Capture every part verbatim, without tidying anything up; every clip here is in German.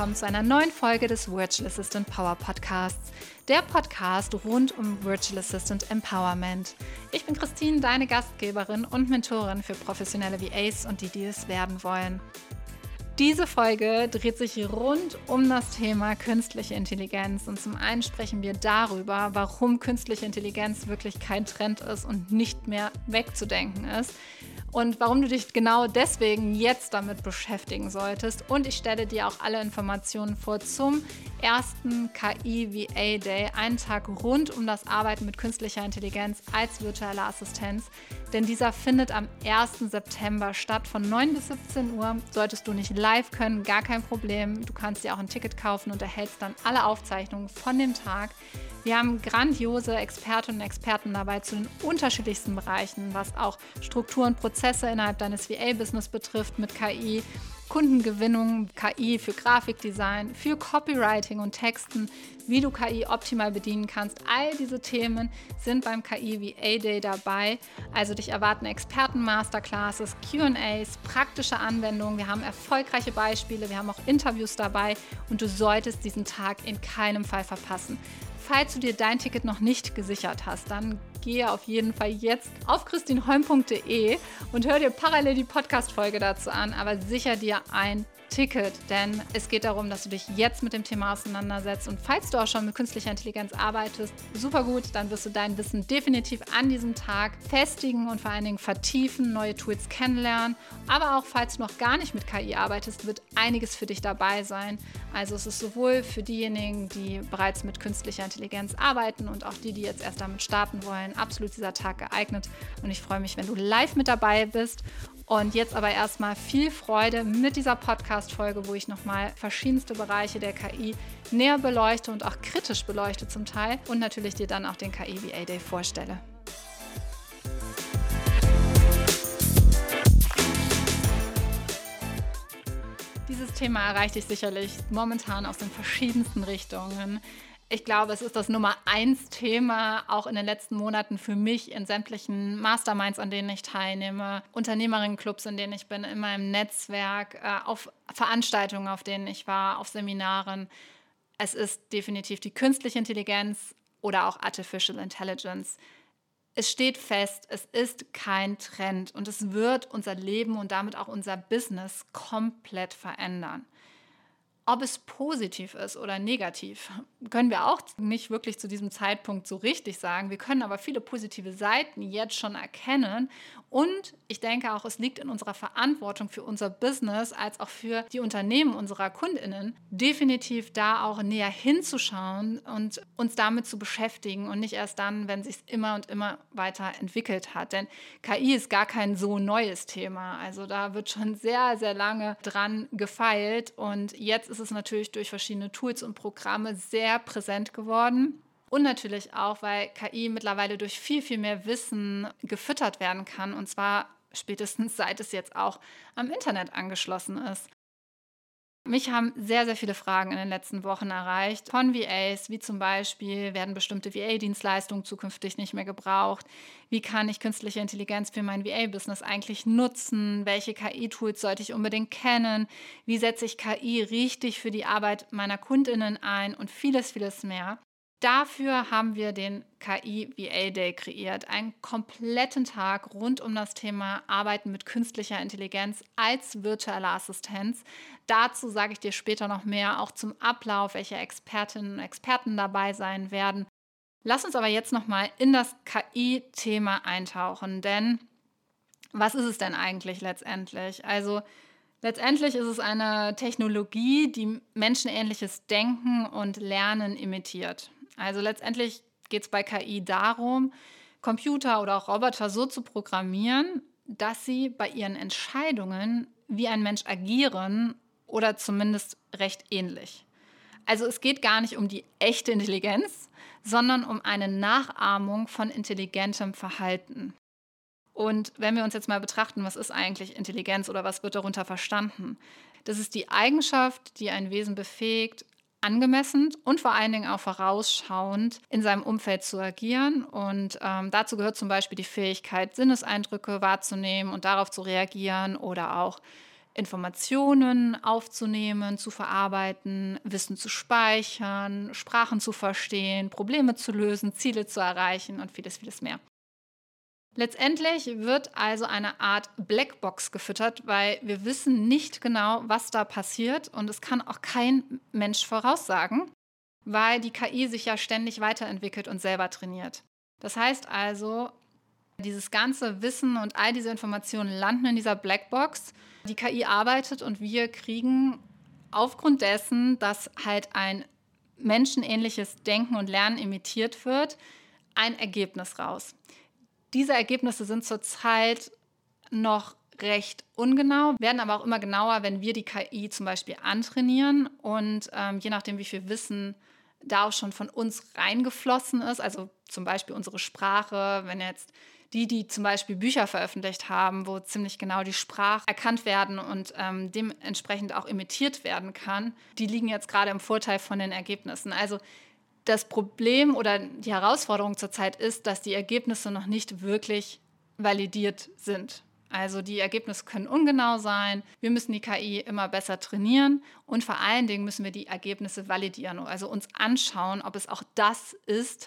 willkommen zu einer neuen Folge des Virtual Assistant Power Podcasts, der Podcast rund um Virtual Assistant Empowerment. Ich bin Christine, deine Gastgeberin und Mentorin für professionelle V As und die, die es werden wollen. Diese Folge dreht sich rund um das Thema künstliche Intelligenz und zum einen sprechen wir darüber, warum künstliche Intelligenz wirklich kein Trend ist und nicht mehr wegzudenken ist und warum du dich genau deswegen jetzt damit beschäftigen solltest. Und ich stelle dir auch alle Informationen vor zum ersten K I-V A Day, einen Tag rund um das Arbeiten mit künstlicher Intelligenz als virtuelle Assistenz. Denn dieser findet am ersten September statt von neun bis siebzehn Uhr. Solltest du nicht live können, gar kein Problem. Du kannst dir auch ein Ticket kaufen und erhältst dann alle Aufzeichnungen von dem Tag. Wir haben grandiose Expertinnen und Experten dabei zu den unterschiedlichsten Bereichen, was auch Struktur und Prozesse innerhalb deines V A-Business betrifft mit K I, Kundengewinnung, K I für Grafikdesign, für Copywriting und Texten, wie du K I optimal bedienen kannst. All diese Themen sind beim K I-V A Day dabei. Also dich erwarten Experten-Masterclasses, Q and A's, praktische Anwendungen. Wir haben erfolgreiche Beispiele, wir haben auch Interviews dabei und du solltest diesen Tag in keinem Fall verpassen. Falls du dir dein Ticket noch nicht gesichert hast, dann gehe auf jeden Fall jetzt auf christinholm punkt de und hör dir parallel die Podcast-Folge dazu an, aber sicher dir ein Ticket, denn es geht darum, dass du dich jetzt mit dem Thema auseinandersetzt und falls du auch schon mit künstlicher Intelligenz arbeitest, super gut, dann wirst du dein Wissen definitiv an diesem Tag festigen und vor allen Dingen vertiefen, neue Tools kennenlernen, aber auch falls du noch gar nicht mit K I arbeitest, wird einiges für dich dabei sein. Also es ist sowohl für diejenigen, die bereits mit künstlicher Intelligenz arbeiten und auch die, die jetzt erst damit starten wollen, absolut dieser Tag geeignet und ich freue mich, wenn du live mit dabei bist. Und jetzt aber erstmal viel Freude mit dieser Podcast-Folge, wo ich nochmal verschiedenste Bereiche der K I näher beleuchte und auch kritisch beleuchte zum Teil und natürlich dir dann auch den K I-V A Day vorstelle. Dieses Thema erreicht dich sicherlich momentan aus den verschiedensten Richtungen. Ich glaube, es ist das Nummer eins Thema, auch in den letzten Monaten für mich in sämtlichen Masterminds, an denen ich teilnehme, Unternehmerinnenclubs, in denen ich bin, in meinem Netzwerk, äh, auf Veranstaltungen, auf denen ich war, auf Seminaren. Es ist definitiv die künstliche Intelligenz oder auch Artificial Intelligence. Es steht fest, es ist kein Trend und es wird unser Leben und damit auch unser Business komplett verändern. Ob es positiv ist oder negativ, können wir auch nicht wirklich zu diesem Zeitpunkt so richtig sagen. Wir können aber viele positive Seiten jetzt schon erkennen. Und ich denke auch, es liegt in unserer Verantwortung für unser Business als auch für die Unternehmen unserer KundInnen, definitiv da auch näher hinzuschauen und uns damit zu beschäftigen und nicht erst dann, wenn es sich immer und immer weiter entwickelt hat. Denn K I ist gar kein so neues Thema. Also da wird schon sehr, sehr lange dran gefeilt und jetzt ist es natürlich durch verschiedene Tools und Programme sehr präsent geworden. Und natürlich auch, weil K I mittlerweile durch viel, viel mehr Wissen gefüttert werden kann. Und zwar spätestens seit es jetzt auch am Internet angeschlossen ist. Mich haben sehr, sehr viele Fragen in den letzten Wochen erreicht von V As, wie zum Beispiel, werden bestimmte V A-Dienstleistungen zukünftig nicht mehr gebraucht? Wie kann ich künstliche Intelligenz für mein V A-Business eigentlich nutzen? Welche K I-Tools sollte ich unbedingt kennen? Wie setze ich K I richtig für die Arbeit meiner KundInnen ein? Und vieles, vieles mehr. Dafür haben wir den K I-V A Day kreiert, einen kompletten Tag rund um das Thema Arbeiten mit künstlicher Intelligenz als virtuelle Assistenz. Dazu sage ich dir später noch mehr, auch zum Ablauf, welche Expertinnen und Experten dabei sein werden. Lass uns aber jetzt nochmal in das K I-Thema eintauchen, denn was ist es denn eigentlich letztendlich? Also letztendlich ist es eine Technologie, die menschenähnliches Denken und Lernen imitiert. Also letztendlich geht es bei K I darum, Computer oder auch Roboter so zu programmieren, dass sie bei ihren Entscheidungen wie ein Mensch agieren oder zumindest recht ähnlich. Also es geht gar nicht um die echte Intelligenz, sondern um eine Nachahmung von intelligentem Verhalten. Und wenn wir uns jetzt mal betrachten, was ist eigentlich Intelligenz oder was wird darunter verstanden? Das ist die Eigenschaft, die ein Wesen befähigt, angemessen und vor allen Dingen auch vorausschauend in seinem Umfeld zu agieren. Und ähm, dazu gehört zum Beispiel die Fähigkeit, Sinneseindrücke wahrzunehmen und darauf zu reagieren oder auch Informationen aufzunehmen, zu verarbeiten, Wissen zu speichern, Sprachen zu verstehen, Probleme zu lösen, Ziele zu erreichen und vieles, vieles mehr. Letztendlich wird also eine Art Blackbox gefüttert, weil wir wissen nicht genau, was da passiert und es kann auch kein Mensch voraussagen, weil die K I sich ja ständig weiterentwickelt und selber trainiert. Das heißt also, dieses ganze Wissen und all diese Informationen landen in dieser Blackbox. Die K I arbeitet und wir kriegen aufgrund dessen, dass halt ein menschenähnliches Denken und Lernen imitiert wird, ein Ergebnis raus. Diese Ergebnisse sind zurzeit noch recht ungenau, werden aber auch immer genauer, wenn wir die K I zum Beispiel antrainieren und ähm, je nachdem, wie viel Wissen da auch schon von uns reingeflossen ist, also zum Beispiel unsere Sprache, wenn jetzt die, die zum Beispiel Bücher veröffentlicht haben, wo ziemlich genau die Sprache erkannt werden und ähm, dementsprechend auch imitiert werden kann, die liegen jetzt gerade im Vorteil von den Ergebnissen. Also das Problem oder die Herausforderung zurzeit ist, dass die Ergebnisse noch nicht wirklich validiert sind. Also die Ergebnisse können ungenau sein, wir müssen die K I immer besser trainieren und vor allen Dingen müssen wir die Ergebnisse validieren, also uns anschauen, ob es auch das ist,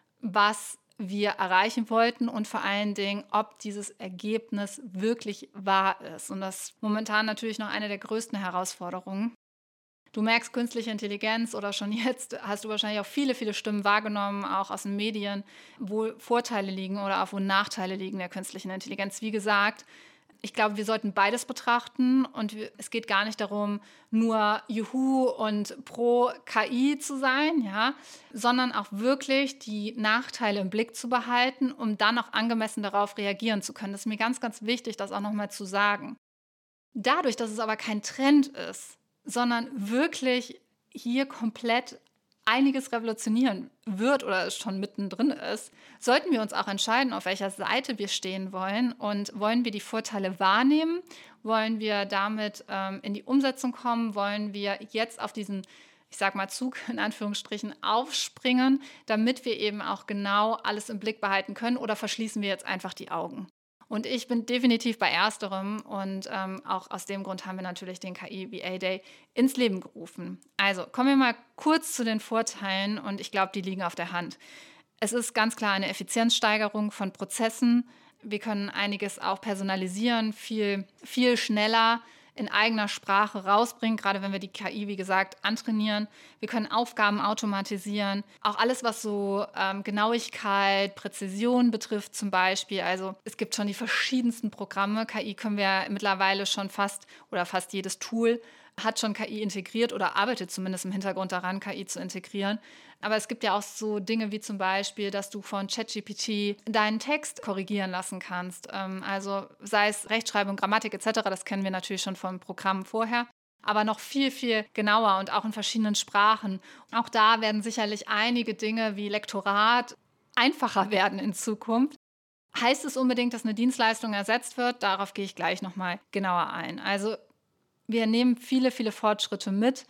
was wir erreichen wollten und vor allen Dingen, ob dieses Ergebnis wirklich wahr ist. Und das ist momentan natürlich noch eine der größten Herausforderungen. Du merkst künstliche Intelligenz oder schon jetzt hast du wahrscheinlich auch viele, viele Stimmen wahrgenommen, auch aus den Medien, wo Vorteile liegen oder auch wo Nachteile liegen der künstlichen Intelligenz. Wie gesagt, ich glaube, wir sollten beides betrachten und wir, es geht gar nicht darum, nur Juhu und pro K I zu sein, ja, sondern auch wirklich die Nachteile im Blick zu behalten, um dann auch angemessen darauf reagieren zu können. Das ist mir ganz, ganz wichtig, das auch nochmal zu sagen. Dadurch, dass es aber kein Trend ist, sondern wirklich hier komplett einiges revolutionieren wird oder es schon mittendrin ist, sollten wir uns auch entscheiden, auf welcher Seite wir stehen wollen und wollen wir die Vorteile wahrnehmen, wollen wir damit ähm, in die Umsetzung kommen, wollen wir jetzt auf diesen, ich sag mal, Zug in Anführungsstrichen aufspringen, damit wir eben auch genau alles im Blick behalten können oder verschließen wir jetzt einfach die Augen. Und ich bin definitiv bei Ersterem und ähm, auch aus dem Grund haben wir natürlich den K I-V A Day ins Leben gerufen. Also kommen wir mal kurz zu den Vorteilen und ich glaube, die liegen auf der Hand. Es ist ganz klar eine Effizienzsteigerung von Prozessen. Wir können einiges auch personalisieren, viel, viel schneller in eigener Sprache rausbringen, gerade wenn wir die K I, wie gesagt, antrainieren. Wir können Aufgaben automatisieren. Auch alles, was so ähm, Genauigkeit, Präzision betrifft zum Beispiel. Also es gibt schon die verschiedensten Programme. K I können wir mittlerweile schon fast oder fast jedes Tool hat schon K I integriert oder arbeitet zumindest im Hintergrund daran, K I zu integrieren. Aber es gibt ja auch so Dinge wie zum Beispiel, dass du von ChatGPT deinen Text korrigieren lassen kannst. Ähm, also sei es Rechtschreibung, Grammatik et cetera, das kennen wir natürlich schon vom Programm vorher. Aber noch viel, viel genauer und auch in verschiedenen Sprachen. Auch da werden sicherlich einige Dinge wie Lektorat einfacher werden in Zukunft. Heißt es unbedingt, dass eine Dienstleistung ersetzt wird? Darauf gehe ich gleich nochmal genauer ein. Also wir nehmen viele, viele Fortschritte mit,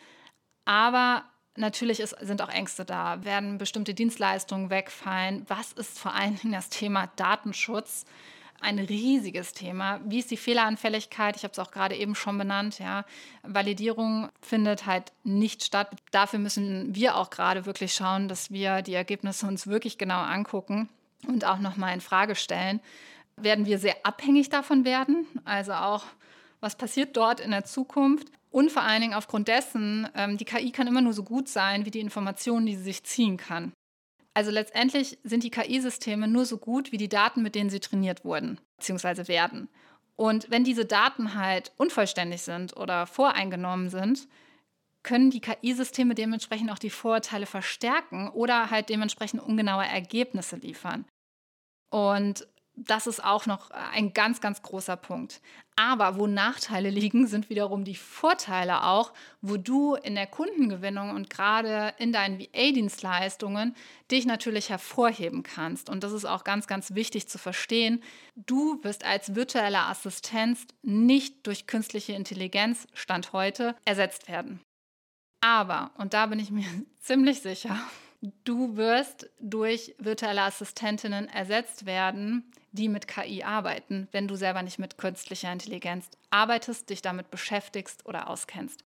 aber natürlich ist, sind auch Ängste da. Werden bestimmte Dienstleistungen wegfallen? Was ist vor allen Dingen das Thema Datenschutz? Ein riesiges Thema. Wie ist die Fehleranfälligkeit? Ich habe es auch gerade eben schon benannt. Ja. Validierung findet halt nicht statt. Dafür müssen wir auch gerade wirklich schauen, dass wir die Ergebnisse uns wirklich genau angucken und auch nochmal in Frage stellen. Werden wir sehr abhängig davon werden? Also auch was passiert dort in der Zukunft und vor allen Dingen aufgrund dessen, ähm, die K I kann immer nur so gut sein, wie die Informationen, die sie sich ziehen kann. Also letztendlich sind die K I-Systeme nur so gut, wie die Daten, mit denen sie trainiert wurden, beziehungsweise werden. Und wenn diese Daten halt unvollständig sind oder voreingenommen sind, können die K I-Systeme dementsprechend auch die Vorurteile verstärken oder halt dementsprechend ungenaue Ergebnisse liefern. Und das ist auch noch ein ganz, ganz großer Punkt. Aber wo Nachteile liegen, sind wiederum die Vorteile auch, wo du in der Kundengewinnung und gerade in deinen V A-Dienstleistungen dich natürlich hervorheben kannst. Und das ist auch ganz, ganz wichtig zu verstehen. Du wirst als virtuelle Assistenz nicht durch künstliche Intelligenz, Stand heute, ersetzt werden. Aber, und da bin ich mir ziemlich sicher, Du wirst durch virtuelle Assistentinnen ersetzt werden, die mit K I arbeiten, wenn du selber nicht mit künstlicher Intelligenz arbeitest, dich damit beschäftigst oder auskennst.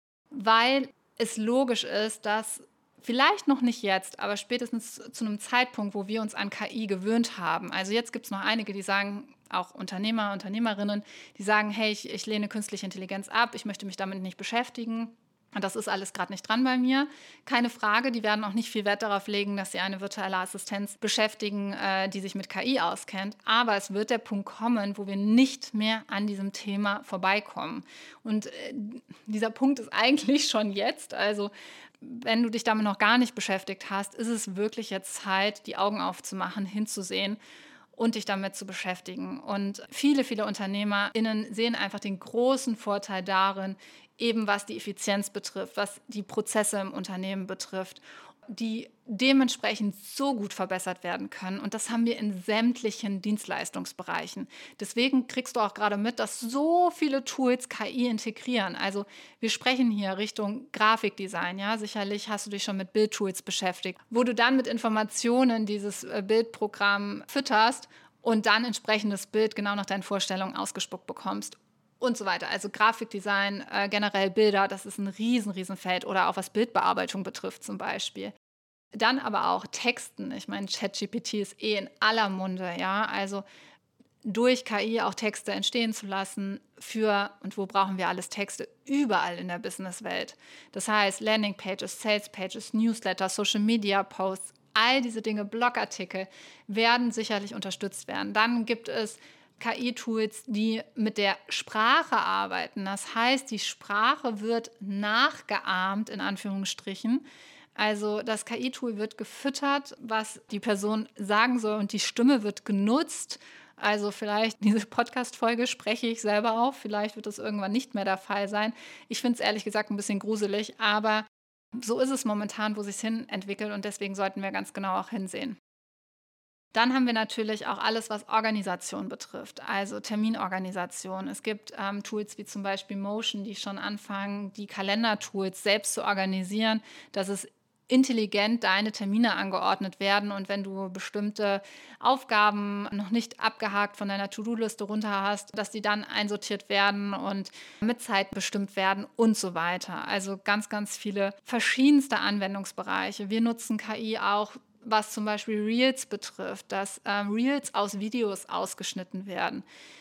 Weil es logisch ist, dass vielleicht noch nicht jetzt, aber spätestens zu einem Zeitpunkt, wo wir uns an K I gewöhnt haben. Also jetzt gibt es noch einige, die sagen, auch Unternehmer, Unternehmerinnen, die sagen, hey, ich, ich lehne künstliche Intelligenz ab, ich möchte mich damit nicht beschäftigen. Und das ist alles gerade nicht dran bei mir. Keine Frage, die werden auch nicht viel Wert darauf legen, dass sie eine virtuelle Assistenz beschäftigen, äh, die sich mit K I auskennt. Aber es wird der Punkt kommen, wo wir nicht mehr an diesem Thema vorbeikommen. Und äh, dieser Punkt ist eigentlich schon jetzt. Also wenn du dich damit noch gar nicht beschäftigt hast, ist es wirklich jetzt Zeit, die Augen aufzumachen, hinzusehen und dich damit zu beschäftigen. Und viele, viele UnternehmerInnen sehen einfach den großen Vorteil darin, eben was die Effizienz betrifft, was die Prozesse im Unternehmen betrifft, die dementsprechend so gut verbessert werden können. Und das haben wir in sämtlichen Dienstleistungsbereichen. Deswegen kriegst du auch gerade mit, dass so viele Tools K I integrieren. Also wir sprechen hier Richtung Grafikdesign. Ja? Sicherlich hast du dich schon mit Bildtools beschäftigt, wo du dann mit Informationen dieses Bildprogramm fütterst und dann entsprechendes Bild genau nach deinen Vorstellungen ausgespuckt bekommst. Und so weiter. Also Grafikdesign, äh, generell Bilder, das ist ein riesen, riesen Feld. Oder auch was Bildbearbeitung betrifft zum Beispiel. Dann aber auch Texten. Ich meine, ChatGPT ist eh in aller Munde. Ja? Also durch K I auch Texte entstehen zu lassen für, und wo brauchen wir alles Texte? Überall in der Businesswelt. Das heißt Landingpages, Salespages, Newsletter, Social-Media-Posts, all diese Dinge, Blogartikel werden sicherlich unterstützt werden. Dann gibt es K I-Tools, die mit der Sprache arbeiten. Das heißt, die Sprache wird nachgeahmt, in Anführungsstrichen. Also das K I-Tool wird gefüttert, was die Person sagen soll, und die Stimme wird genutzt. Also vielleicht diese Podcast-Folge spreche ich selber auf. Vielleicht wird das irgendwann nicht mehr der Fall sein. Ich finde es ehrlich gesagt ein bisschen gruselig, aber so ist es momentan, wo es sich hin entwickelt, und deswegen sollten wir ganz genau auch hinsehen. Dann haben wir natürlich auch alles, was Organisation betrifft, also Terminorganisation. Es gibt ähm, Tools wie zum Beispiel Motion, die schon anfangen, die Kalendertools selbst zu organisieren, dass es intelligent deine Termine angeordnet werden, und wenn du bestimmte Aufgaben noch nicht abgehakt von deiner To-Do-Liste runter hast, dass die dann einsortiert werden und mit Zeit bestimmt werden und so weiter. Also ganz, ganz viele verschiedenste Anwendungsbereiche. Wir nutzen K I auch, was zum Beispiel Reels betrifft, dass ähm, Reels aus Videos ausgeschnitten werden.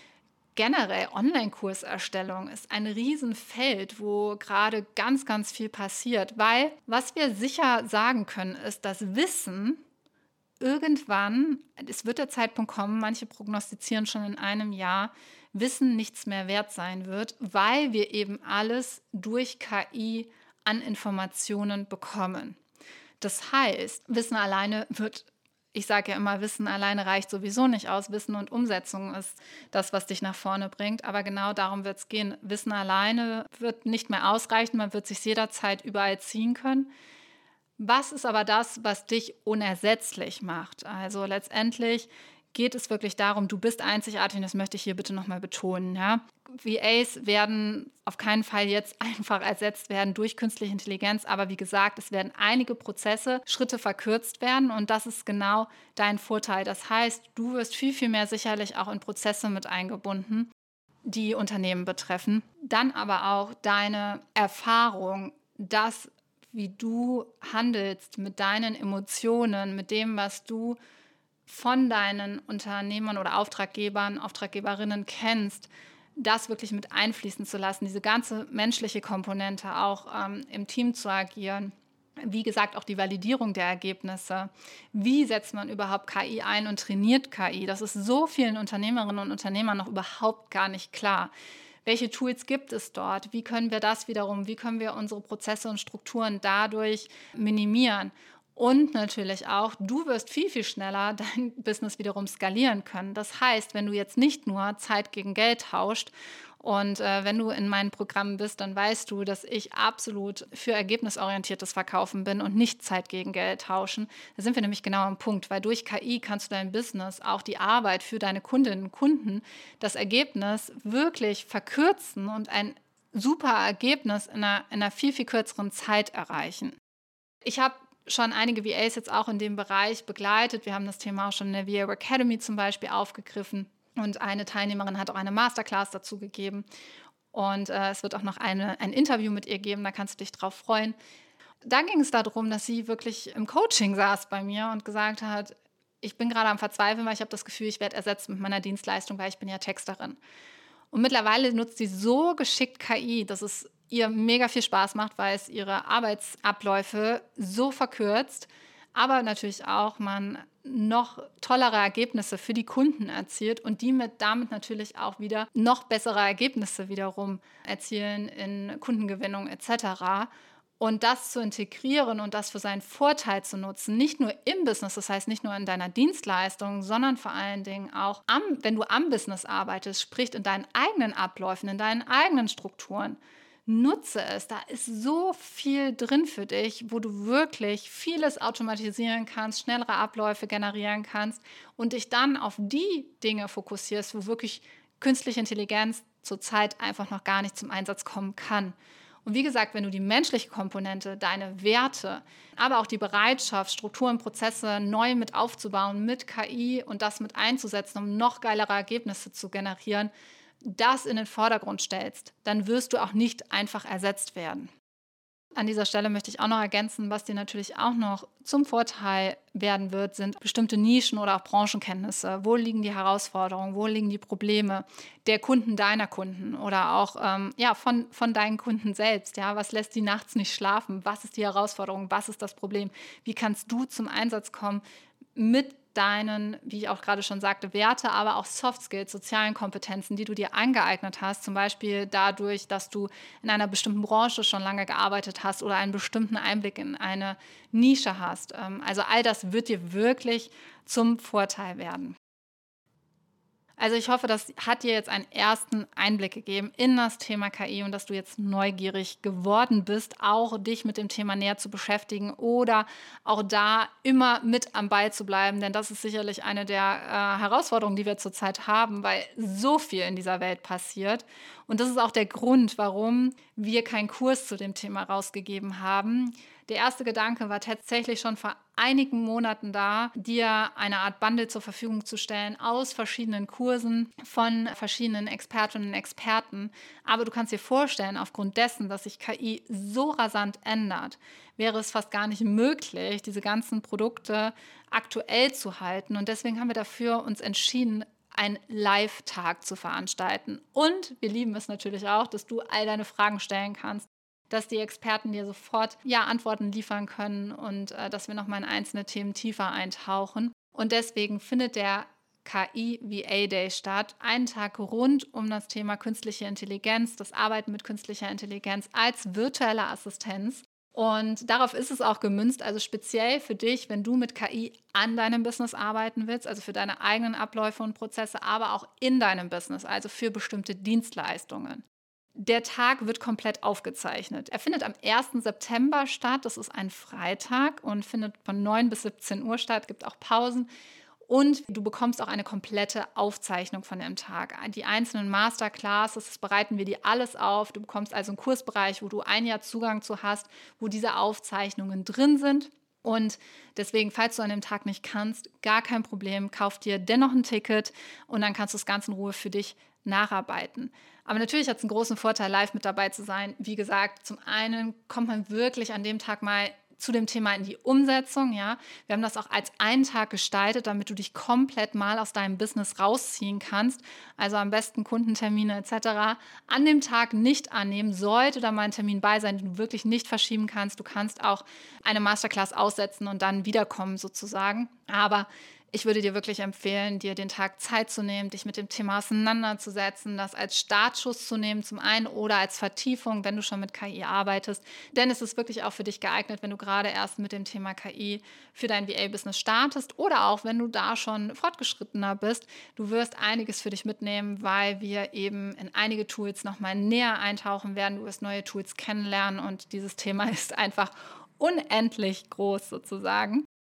Generell Online-Kurserstellung ist ein Riesenfeld, wo gerade ganz, ganz viel passiert, weil was wir sicher sagen können, ist, dass Wissen irgendwann, es wird der Zeitpunkt kommen, manche prognostizieren schon in einem Jahr, Wissen nichts mehr wert sein wird, weil wir eben alles durch K I an Informationen bekommen. Das heißt, Wissen alleine wird, ich sage ja immer, Wissen alleine reicht sowieso nicht aus. Wissen und Umsetzung ist das, was dich nach vorne bringt. Aber genau darum wird es gehen. Wissen alleine wird nicht mehr ausreichen. Man wird sich jederzeit überall ziehen können. Was ist aber das, was dich unersetzlich macht? Also letztendlich geht es wirklich darum, du bist einzigartig, und das möchte ich hier bitte nochmal betonen. Ja? V As werden auf keinen Fall jetzt einfach ersetzt werden durch künstliche Intelligenz, aber wie gesagt, es werden einige Prozesse, Schritte verkürzt werden, und das ist genau dein Vorteil. Das heißt, du wirst viel, viel mehr sicherlich auch in Prozesse mit eingebunden, die Unternehmen betreffen. Dann aber auch deine Erfahrung, das, wie du handelst mit deinen Emotionen, mit dem, was du von deinen Unternehmern oder Auftraggebern, Auftraggeberinnen kennst, das wirklich mit einfließen zu lassen, diese ganze menschliche Komponente auch ähm, im Team zu agieren. Wie gesagt, auch die Validierung der Ergebnisse. Wie setzt man überhaupt K I ein und trainiert K I? Das ist so vielen Unternehmerinnen und Unternehmern noch überhaupt gar nicht klar. Welche Tools gibt es dort? Wie können wir das wiederum, wie können wir unsere Prozesse und Strukturen dadurch minimieren? Und natürlich auch, du wirst viel, viel schneller dein Business wiederum skalieren können. Das heißt, wenn du jetzt nicht nur Zeit gegen Geld tauscht, und äh, wenn du in meinen Programmen bist, dann weißt du, dass ich absolut für ergebnisorientiertes Verkaufen bin und nicht Zeit gegen Geld tauschen. Da sind wir nämlich genau am Punkt, weil durch K I kannst du dein Business, auch die Arbeit für deine Kundinnen und Kunden, das Ergebnis wirklich verkürzen und ein super Ergebnis in einer, in einer viel, viel kürzeren Zeit erreichen. Ich habe schon einige V As jetzt auch in dem Bereich begleitet. Wir haben das Thema auch schon in der V A Academy zum Beispiel aufgegriffen. Und eine Teilnehmerin hat auch eine Masterclass dazu gegeben. Und äh, es wird auch noch eine, ein Interview mit ihr geben, da kannst du dich drauf freuen. Da ging es darum, dass sie wirklich im Coaching saß bei mir und gesagt hat, ich bin gerade am Verzweifeln, weil ich habe das Gefühl, ich werde ersetzt mit meiner Dienstleistung, weil ich bin ja Texterin. Und mittlerweile nutzt sie so geschickt K I, dass es ihr mega viel Spaß macht, weil es ihre Arbeitsabläufe so verkürzt, aber natürlich auch man noch tollere Ergebnisse für die Kunden erzielt und die mit damit natürlich auch wieder noch bessere Ergebnisse wiederum erzielen in Kundengewinnung et cetera. Und das zu integrieren und das für seinen Vorteil zu nutzen, nicht nur im Business, das heißt nicht nur in deiner Dienstleistung, sondern vor allen Dingen auch, am, wenn du am Business arbeitest, sprich in deinen eigenen Abläufen, in deinen eigenen Strukturen. Nutze es, da ist so viel drin für dich, wo du wirklich vieles automatisieren kannst, schnellere Abläufe generieren kannst und dich dann auf die Dinge fokussierst, wo wirklich künstliche Intelligenz zurzeit einfach noch gar nicht zum Einsatz kommen kann. Und wie gesagt, wenn du die menschliche Komponente, deine Werte, aber auch die Bereitschaft, Strukturen, Prozesse neu mit aufzubauen, mit K I und das mit einzusetzen, um noch geilere Ergebnisse zu generieren, das in den Vordergrund stellst, dann wirst du auch nicht einfach ersetzt werden. An dieser Stelle möchte ich auch noch ergänzen, was dir natürlich auch noch zum Vorteil werden wird, sind bestimmte Nischen- oder auch Branchenkenntnisse. Wo liegen die Herausforderungen, wo liegen die Probleme der Kunden deiner Kunden oder auch ähm, ja, von, von deinen Kunden selbst. Ja? Was lässt die nachts nicht schlafen? Was ist die Herausforderung? Was ist das Problem? Wie kannst du zum Einsatz kommen mit deinen, wie ich auch gerade schon sagte, Werte, aber auch Soft Skills, sozialen Kompetenzen, die du dir angeeignet hast, zum Beispiel dadurch, dass du in einer bestimmten Branche schon lange gearbeitet hast oder einen bestimmten Einblick in eine Nische hast. Also all das wird dir wirklich zum Vorteil werden. Also ich hoffe, das hat dir jetzt einen ersten Einblick gegeben in das Thema K I und dass du jetzt neugierig geworden bist, auch dich mit dem Thema näher zu beschäftigen oder auch da immer mit am Ball zu bleiben, denn das ist sicherlich eine der äh, Herausforderungen, die wir zurzeit haben, weil so viel in dieser Welt passiert. Und das ist auch der Grund, warum wir keinen Kurs zu dem Thema rausgegeben haben. Der erste Gedanke war tatsächlich schon vor einigen Monaten da, dir eine Art Bundle zur Verfügung zu stellen aus verschiedenen Kursen von verschiedenen Expertinnen und Experten. Aber du kannst dir vorstellen, aufgrund dessen, dass sich K I so rasant ändert, wäre es fast gar nicht möglich, diese ganzen Produkte aktuell zu halten. Und deswegen haben wir dafür uns entschieden, einen Live-Tag zu veranstalten. Und wir lieben es natürlich auch, dass du all deine Fragen stellen kannst, dass die Experten dir sofort ja, Antworten liefern können und äh, dass wir nochmal in einzelne Themen tiefer eintauchen. Und deswegen findet der K I-V A-Day statt, einen Tag rund um das Thema künstliche Intelligenz, das Arbeiten mit künstlicher Intelligenz als virtuelle Assistenz. Und darauf ist es auch gemünzt, also speziell für dich, wenn du mit K I an deinem Business arbeiten willst, also für deine eigenen Abläufe und Prozesse, aber auch in deinem Business, also für bestimmte Dienstleistungen. Der Tag wird komplett aufgezeichnet. Er findet am ersten September statt, das ist ein Freitag und findet von neun bis siebzehn Uhr statt, gibt auch Pausen. Und du bekommst auch eine komplette Aufzeichnung von dem Tag. Die einzelnen Masterclasses, das bereiten wir dir alles auf. Du bekommst also einen Kursbereich, wo du ein Jahr Zugang zu hast, wo diese Aufzeichnungen drin sind. Und deswegen, falls du an dem Tag nicht kannst, gar kein Problem, kauf dir dennoch ein Ticket und dann kannst du es ganz in Ruhe für dich nacharbeiten. Aber natürlich hat es einen großen Vorteil, live mit dabei zu sein. Wie gesagt, zum einen kommt man wirklich an dem Tag mal zu dem Thema in die Umsetzung. Ja. Wir haben das auch als einen Tag gestaltet, damit du dich komplett mal aus deinem Business rausziehen kannst. Also am besten Kundentermine et cetera an dem Tag nicht annehmen. Sollte da mal ein Termin bei sein, den du wirklich nicht verschieben kannst. Du kannst auch eine Masterclass aussetzen und dann wiederkommen sozusagen. Aber ich würde dir wirklich empfehlen, dir den Tag Zeit zu nehmen, dich mit dem Thema auseinanderzusetzen, das als Startschuss zu nehmen zum einen oder als Vertiefung, wenn du schon mit K I arbeitest. Denn es ist wirklich auch für dich geeignet, wenn du gerade erst mit dem Thema K I für dein V A-Business startest oder auch, wenn du da schon fortgeschrittener bist. Du wirst einiges für dich mitnehmen, weil wir eben in einige Tools nochmal näher eintauchen werden. Du wirst neue Tools kennenlernen und dieses Thema ist einfach unendlich groß sozusagen.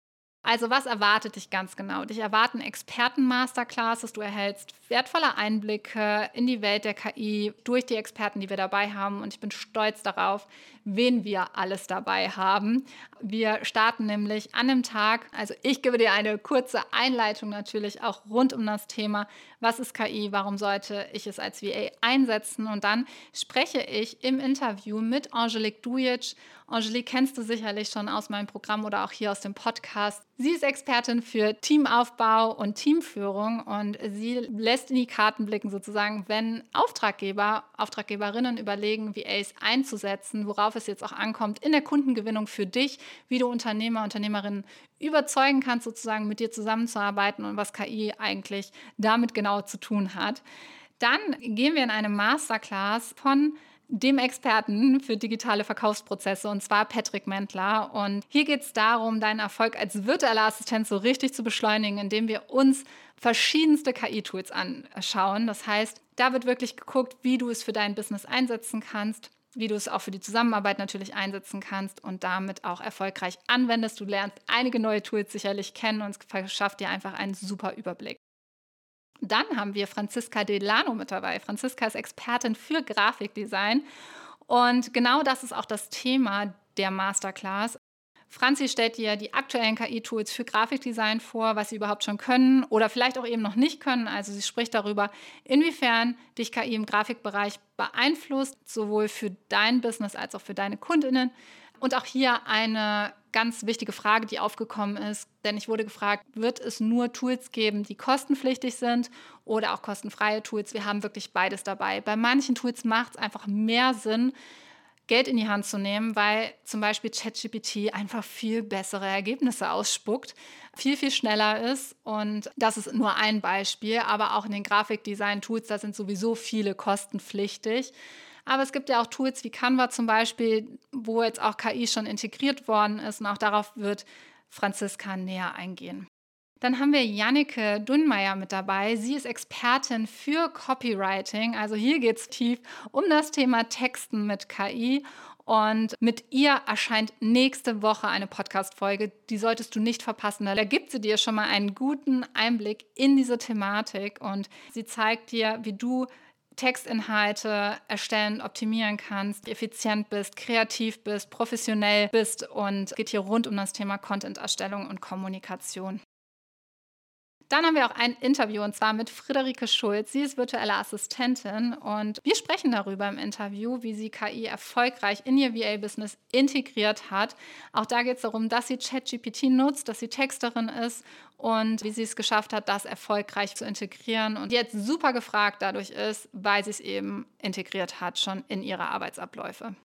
Also was erwartet dich ganz genau? Dich erwarten Experten-Masterclasses, du erhältst wertvolle Einblicke in die Welt der K I durch die Experten, die wir dabei haben. Und ich bin stolz darauf, wen wir alles dabei haben. Wir starten nämlich an dem Tag, also ich gebe dir eine kurze Einleitung natürlich auch rund um das Thema, was ist K I, warum sollte ich es als V A einsetzen? Und dann spreche ich im Interview mit Angelique Dujic. Angelique kennst du sicherlich schon aus meinem Programm oder auch hier aus dem Podcast. Sie ist Expertin für Teamaufbau und Teamführung und sie lässt in die Karten blicken sozusagen, wenn Auftraggeber, Auftraggeberinnen überlegen, V As einzusetzen, worauf es jetzt auch ankommt in der Kundengewinnung für dich, wie du Unternehmer, Unternehmerinnen überzeugen kannst, sozusagen mit dir zusammenzuarbeiten und was K I eigentlich damit genau zu tun hat. Dann gehen wir in eine Masterclass von dem Experten für digitale Verkaufsprozesse, und zwar Patrick Mentler. Und hier geht es darum, deinen Erfolg als virtueller Assistent so richtig zu beschleunigen, indem wir uns verschiedenste K I-Tools anschauen. Das heißt, da wird wirklich geguckt, wie du es für dein Business einsetzen kannst, wie du es auch für die Zusammenarbeit natürlich einsetzen kannst und damit auch erfolgreich anwendest. Du lernst einige neue Tools sicherlich kennen und es verschafft dir einfach einen super Überblick. Dann haben wir Franziska Delano mit dabei. Franziska ist Expertin für Grafikdesign und genau das ist auch das Thema der Masterclass. Franzi stellt dir die aktuellen K I-Tools für Grafikdesign vor, was sie überhaupt schon können oder vielleicht auch eben noch nicht können. Also sie spricht darüber, inwiefern dich K I im Grafikbereich beeinflusst, sowohl für dein Business als auch für deine KundInnen. Und auch hier eine ganz wichtige Frage, die aufgekommen ist, denn ich wurde gefragt, wird es nur Tools geben, die kostenpflichtig sind oder auch kostenfreie Tools? Wir haben wirklich beides dabei. Bei manchen Tools macht es einfach mehr Sinn, Geld in die Hand zu nehmen, weil zum Beispiel ChatGPT einfach viel bessere Ergebnisse ausspuckt, viel, viel schneller ist. Und das ist nur ein Beispiel, aber auch in den Grafikdesign-Tools, da sind sowieso viele kostenpflichtig. Aber es gibt ja auch Tools wie Canva zum Beispiel, wo jetzt auch K I schon integriert worden ist und auch darauf wird Franziska näher eingehen. Dann haben wir Janneke Dunmeier mit dabei. Sie ist Expertin für Copywriting. Also hier geht es tief um das Thema Texten mit K I. Und mit ihr erscheint nächste Woche eine Podcast-Folge. Die solltest du nicht verpassen. Da gibt sie dir schon mal einen guten Einblick in diese Thematik. Und sie zeigt dir, wie du Textinhalte erstellen, optimieren kannst, effizient bist, kreativ bist, professionell bist und es geht hier rund um das Thema Content-Erstellung und Kommunikation. Dann haben wir auch ein Interview und zwar mit Friederike Schulz. Sie ist virtuelle Assistentin und wir sprechen darüber im Interview, wie sie K I erfolgreich in ihr V A-Business integriert hat. Auch da geht es darum, dass sie ChatGPT nutzt, dass sie Texterin ist und wie sie es geschafft hat, das erfolgreich zu integrieren und jetzt super gefragt dadurch ist, weil sie es eben integriert hat, schon in ihre Arbeitsabläufe.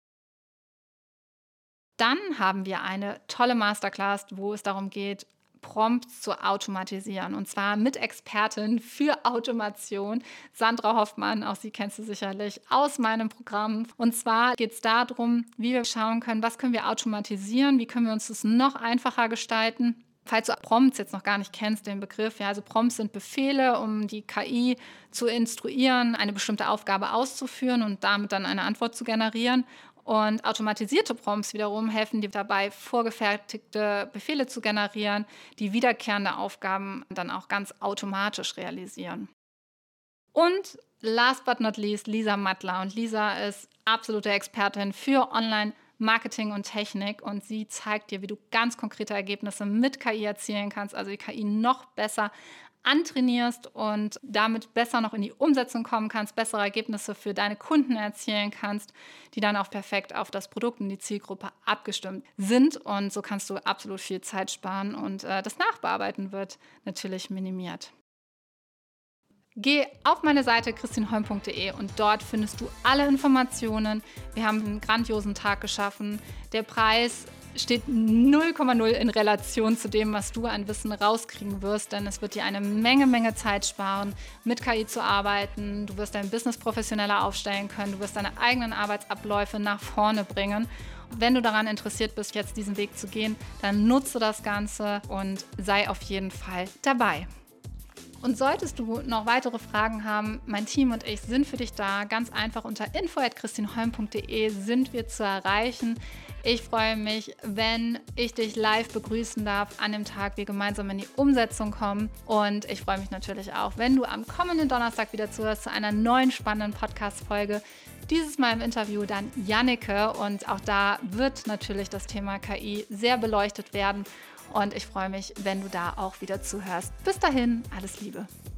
Dann haben wir eine tolle Masterclass, wo es darum geht, Prompts zu automatisieren und zwar mit Expertin für Automation, Sandra Hoffmann, auch sie kennst du sicherlich aus meinem Programm. Und zwar geht es darum, wie wir schauen können, was können wir automatisieren, wie können wir uns das noch einfacher gestalten. Falls du Prompts jetzt noch gar nicht kennst, den Begriff, ja, also Prompts sind Befehle, um die K I zu instruieren, eine bestimmte Aufgabe auszuführen und damit dann eine Antwort zu generieren. Und automatisierte Prompts wiederum helfen dir dabei, vorgefertigte Befehle zu generieren, die wiederkehrende Aufgaben dann auch ganz automatisch realisieren. Und last but not least, Lisa Mattler. Und Lisa ist absolute Expertin für Online-Marketing und Technik. Und sie zeigt dir, wie du ganz konkrete Ergebnisse mit K I erzielen kannst, also die K I noch besser antrainierst und damit besser noch in die Umsetzung kommen kannst, bessere Ergebnisse für deine Kunden erzielen kannst, die dann auch perfekt auf das Produkt und die Zielgruppe abgestimmt sind. Und so kannst du absolut viel Zeit sparen und äh, das Nachbearbeiten wird natürlich minimiert. Geh auf meine Seite christin holm punkt de und dort findest du alle Informationen. Wir haben einen grandiosen Tag geschaffen. Der Preis steht null Komma null in Relation zu dem, was du an Wissen rauskriegen wirst, denn es wird dir eine Menge, Menge Zeit sparen, mit K I zu arbeiten. Du wirst dein Business professioneller aufstellen können, du wirst deine eigenen Arbeitsabläufe nach vorne bringen. Wenn du daran interessiert bist, jetzt diesen Weg zu gehen, dann nutze das Ganze und sei auf jeden Fall dabei. Und solltest du noch weitere Fragen haben, mein Team und ich sind für dich da. Ganz einfach unter info at christinholm punkt de sind wir zu erreichen. Ich freue mich, wenn ich dich live begrüßen darf an dem Tag, wir gemeinsam in die Umsetzung kommen. Und ich freue mich natürlich auch, wenn du am kommenden Donnerstag wieder zuhörst zu einer neuen spannenden Podcast-Folge. Dieses Mal im Interview dann Janneke und auch da wird natürlich das Thema K I sehr beleuchtet werden. Und ich freue mich, wenn du da auch wieder zuhörst. Bis dahin, alles Liebe.